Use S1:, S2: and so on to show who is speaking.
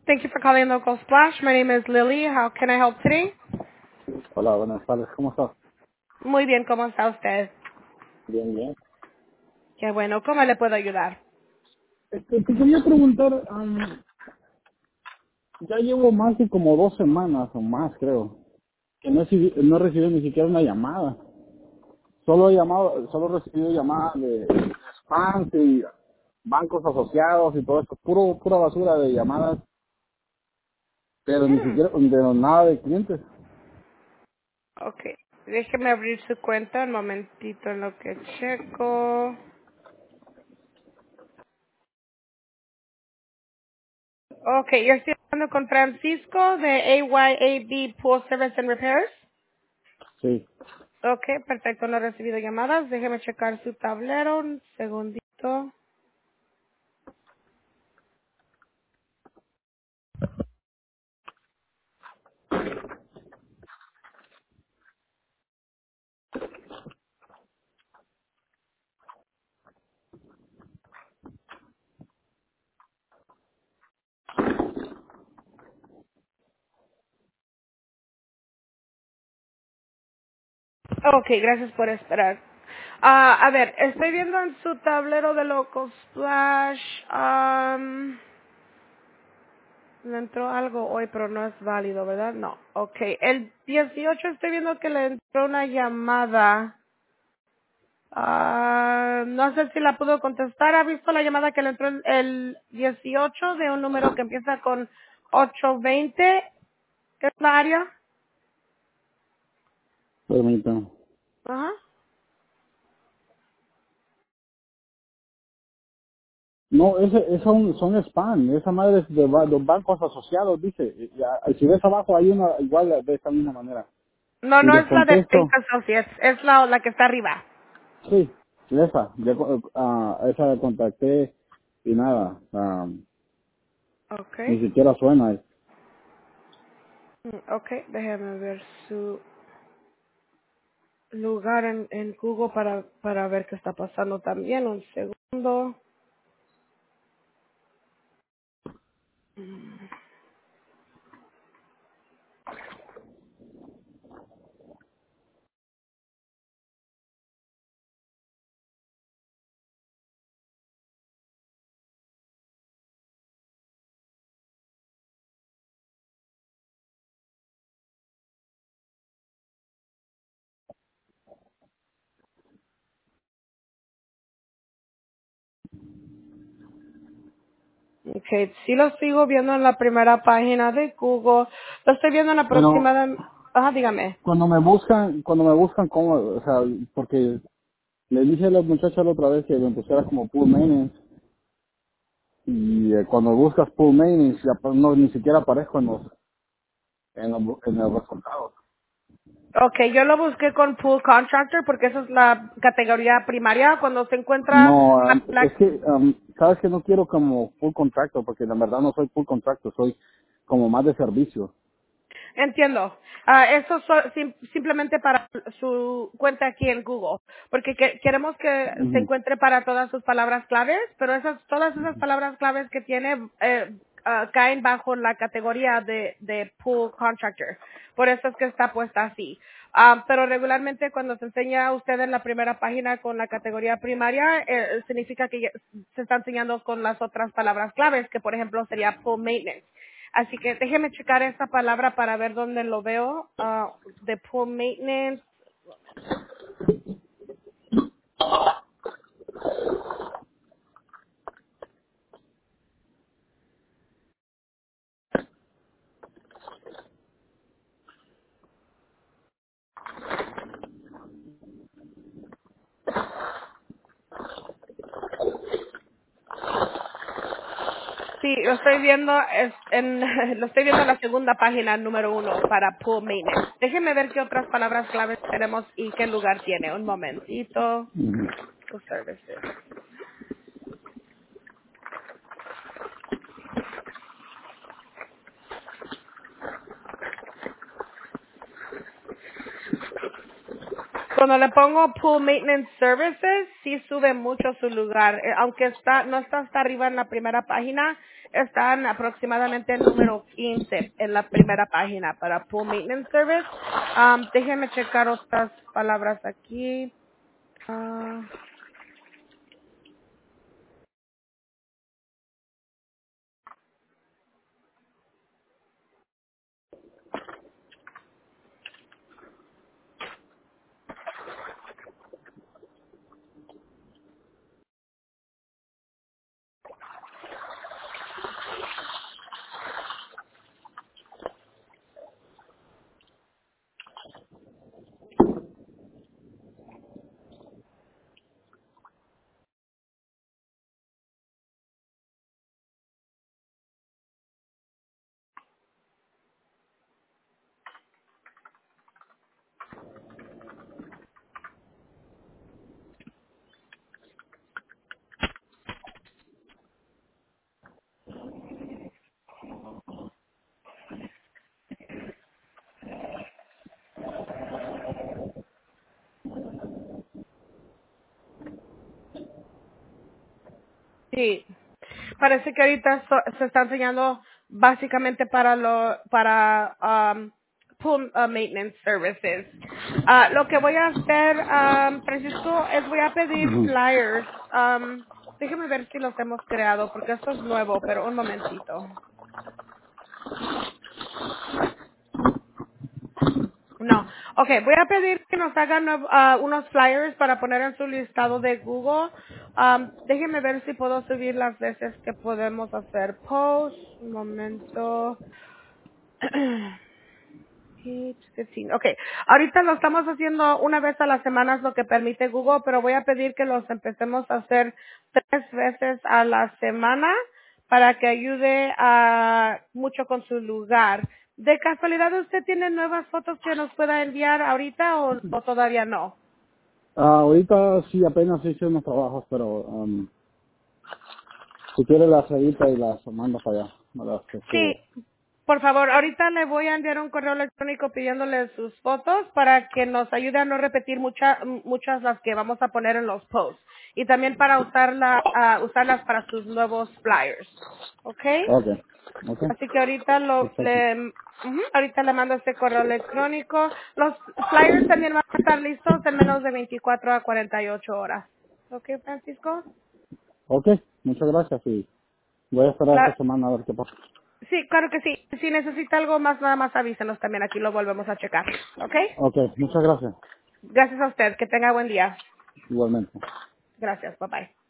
S1: Thank you for calling Local Splash. My name is Lily. How can I help today?
S2: Hola, buenas tardes, ¿cómo estás?
S1: Muy bien, ¿cómo está usted?
S2: Bien, bien.
S1: Qué bueno, ¿cómo le puedo ayudar?
S2: Te quería preguntar, ya llevo más de como 2 semanas o más, creo, que no he recibido ni siquiera una llamada. Solo he recibido llamadas de spams y bancos asociados y todo esto, pura basura de llamadas, pero ni
S1: Hmm,
S2: siquiera de nada de clientes.
S1: ok, déjeme abrir su cuenta un momentito en lo que checo. Ok, yo estoy hablando con Francisco de AYAB Pool Service and Repairs.
S2: Sí.
S1: Ok, perfecto, no he recibido llamadas. Déjeme checar su tablero un segundito. Ok, gracias por esperar. A ver, estoy viendo en su tablero de Local Splash. Le entró algo hoy, pero no es válido, ¿verdad? No. Ok, el 18 estoy viendo que le entró una llamada. No sé si la pudo contestar. ¿Ha visto la llamada que le entró el 18 de un número que empieza con 820? ¿Es la área?
S2: Permítame.
S1: Ajá.
S2: No, son spam, esa madre es de los bancos asociados, dice. Si ves abajo hay una igual de esta misma manera.
S1: No,
S2: Y
S1: no
S2: les
S1: es la de Bank
S2: contesto,
S1: Associates, es la que está arriba.
S2: sí, esa la contacté y nada,
S1: Ok.
S2: ni siquiera suena.
S1: Ok, déjeme ver su lugar en Google para ver qué está pasando también. Un segundo. Ok, sí lo sigo viendo en la primera página de Google. Lo estoy viendo en
S2: Pero
S1: aproximadamente... Ajá, dígame.
S2: cuando me buscan, ¿cómo? O sea, porque le dije a la muchacha la otra vez que me pusiera como pool maintenance y cuando buscas pool maintenance ya, pues, no, ni siquiera aparezco en los resultados.
S1: Ok, yo lo busqué con Pool Contractor porque esa es la categoría primaria. Cuando se encuentra
S2: No,
S1: la
S2: es que, sabes que no quiero como full contractor, porque la verdad no soy full contractor, soy como más de servicio.
S1: Entiendo. Eso simplemente para su cuenta aquí en Google, porque queremos que se
S2: Ujú.
S1: encuentre para todas sus palabras claves, pero todas esas palabras claves que tiene caen bajo la categoría de pool contractor. Por eso es que está puesta así. Pero regularmente cuando se enseña a usted en la primera página con la categoría primaria, significa que ya se está enseñando con las otras palabras claves, que por ejemplo sería pool maintenance. Así que déjeme checar esta palabra para ver dónde lo veo. De pool maintenance. Sí, lo estoy viendo lo estoy viendo en la segunda página número 1 para pool maintenance. Déjeme ver qué otras palabras claves tenemos y qué lugar tiene. Un momentito.
S2: Ujú.
S1: Pool services. Cuando le pongo Pool Maintenance Services, sí sube mucho su lugar. Aunque no está hasta arriba en la primera página, están aproximadamente el número 15 en la primera página para Pool Maintenance Service. Déjenme checar otras palabras aquí. Ah, sí. Parece que ahorita se está enseñando básicamente para Pool Maintenance Services. Lo que voy a hacer, Francisco, es voy a pedir
S2: Ujú.
S1: flyers. Déjeme ver si los hemos creado, porque esto es nuevo, pero un momentito. No. Okay, voy a pedir que nos hagan unos flyers para poner en su listado de Google. Déjenme ver si puedo subir las veces que podemos hacer posts. Un momento. Page 15. Okay, ahorita lo estamos haciendo una vez a la semana, es lo que permite Google, pero voy a pedir que los empecemos a hacer 3 veces a la semana para que ayude mucho con su lugar. ¿De casualidad usted tiene nuevas fotos que nos pueda enviar ahorita o todavía no?
S2: Ahorita sí apenas hice unos trabajos, pero si quiere las edita y las manda para allá, me las subo.
S1: Sí, por favor, ahorita le voy a enviar un correo electrónico pidiéndole sus fotos para que nos ayude a no repetir muchas las que vamos a poner en los posts y también para usarlas para sus nuevos flyers. ¿Ok?
S2: Ok, ok,
S1: Así que ahorita
S2: perfecto.
S1: ahorita le mando este correo electrónico. Los flyers también van a estar listos en menos de 24 a 48 horas. ¿Ok, Francisco?
S2: Ok, muchas gracias y voy a esperar esta
S1: Claro.
S2: semana a ver qué pasa.
S1: Sí, claro que sí. Si necesita algo más, nada más avísenos también. Aquí lo volvemos a checar. ¿Ok?
S2: Ok, muchas gracias,
S1: Gracias a usted. Que tenga buen día.
S2: igualmente.
S1: Gracias. Bye bye.